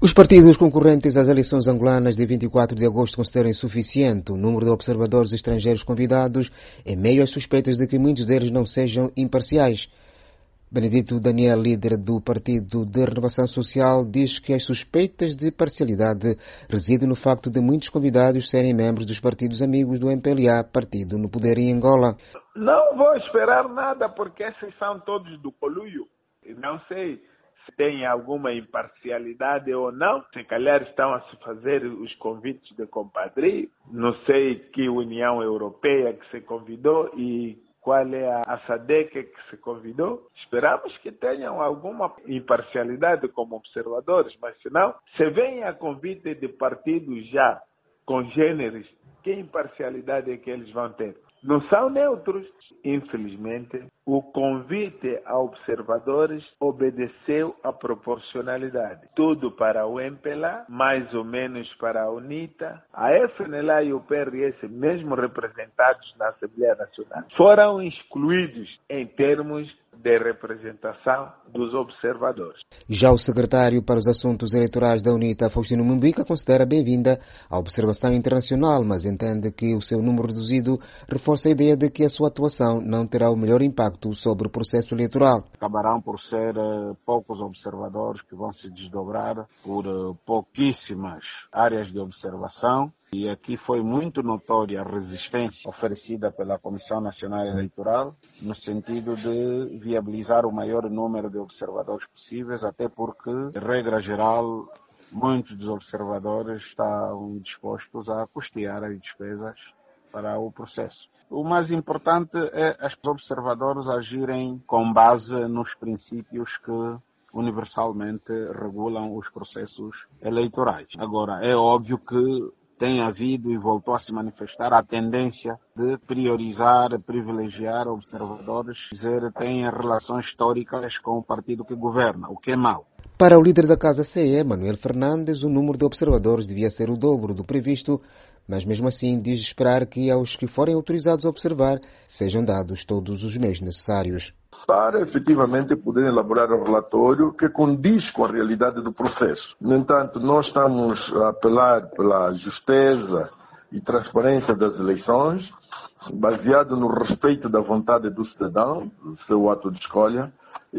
Os partidos concorrentes às eleições angolanas de 24 de agosto consideram insuficiente o número de observadores estrangeiros convidados, em meio às suspeitas de que muitos deles não sejam imparciais. Benedito Daniel, líder do Partido de Renovação Social, diz que as suspeitas de parcialidade residem no facto de muitos convidados serem membros dos partidos amigos do MPLA, partido no poder em Angola. Não vou esperar nada porque esses são todos do coluio. Não sei se tem alguma imparcialidade ou não. Se calhar estão a se fazer os convites de compadrio. Não sei que União Europeia que se convidou e qual é a SADC que se convidou. Esperamos que tenham alguma imparcialidade como observadores, mas se não, se vem a convite de partidos já congêneres, que imparcialidade é que eles vão ter? Não são neutros. Infelizmente, o convite a observadores obedeceu à proporcionalidade. Tudo para o MPLA, mais ou menos para a UNITA. A FNLA e o PRS, mesmo representados na Assembleia Nacional, foram excluídos em termos de representação dos observadores. Já o secretário para os Assuntos Eleitorais da UNITA, Faustino Mumbica, considera bem-vinda a observação internacional, mas entende que o seu número reduzido reforça a ideia de que a sua atuação não terá o melhor impacto sobre o processo eleitoral. Acabarão por ser poucos observadores que vão se desdobrar por pouquíssimas áreas de observação. E aqui foi muito notória a resistência oferecida pela Comissão Nacional Eleitoral no sentido de viabilizar o maior número de observadores possíveis, até porque, de regra geral, muitos dos observadores estão dispostos a custear as despesas para o processo. O mais importante é os observadores agirem com base nos princípios que universalmente regulam os processos eleitorais. Agora, é óbvio que tem havido e voltou a se manifestar a tendência de priorizar, privilegiar observadores, dizer, têm relações históricas com o partido que governa, o que é mau. Para o líder da Casa CE, Manuel Fernandes, o número de observadores devia ser o dobro do previsto, mas mesmo assim diz esperar que aos que forem autorizados a observar sejam dados todos os meios necessários. Para efetivamente poder elaborar um relatório que condiz com a realidade do processo. No entanto, nós estamos a apelar pela justeza e transparência das eleições, baseado no respeito da vontade do cidadão, do seu ato de escolha,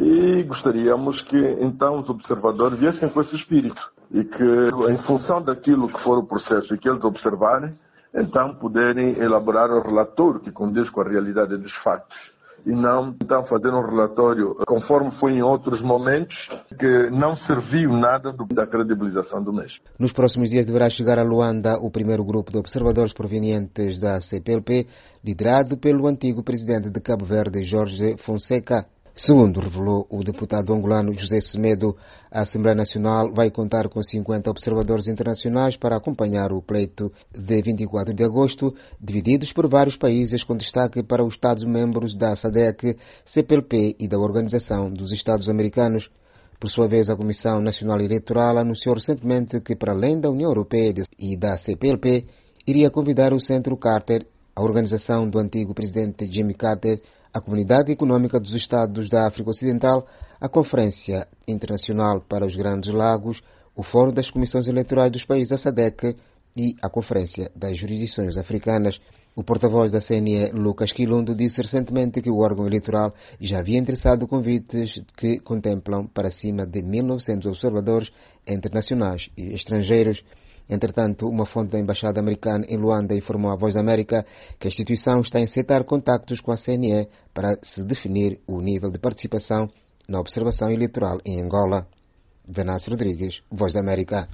e gostaríamos que então os observadores viessem com esse espírito e que, em função daquilo que for o processo e que eles observarem, então poderem elaborar um relatório que condiz com a realidade dos fatos. E não então fazer um relatório conforme foi em outros momentos, que não serviu nada da credibilização do mesmo. Nos próximos dias deverá chegar a Luanda o primeiro grupo de observadores provenientes da CPLP, liderado pelo antigo presidente de Cabo Verde, Jorge Fonseca. Segundo revelou o deputado angolano José Semedo, a Assembleia Nacional vai contar com 50 observadores internacionais para acompanhar o pleito de 24 de agosto, divididos por vários países, com destaque para os Estados-membros da SADC, CPLP e da Organização dos Estados Americanos. Por sua vez, a Comissão Nacional Eleitoral anunciou recentemente que, para além da União Europeia e da CPLP, iria convidar o Centro Carter, a organização do antigo presidente Jimmy Carter, a Comunidade Econômica dos Estados da África Ocidental, a Conferência Internacional para os Grandes Lagos, o Fórum das Comissões Eleitorais dos países da SADC e a Conferência das Jurisdições Africanas. O porta-voz da CNE, Lucas Quilundo, disse recentemente que o órgão eleitoral já havia interessado convites que contemplam para cima de 1.900 observadores internacionais e estrangeiros. Entretanto, uma fonte da Embaixada Americana em Luanda informou à Voz da América que a instituição está a encetar contactos com a CNE para se definir o nível de participação na observação eleitoral em Angola. Venâncio Rodrigues, Voz da América.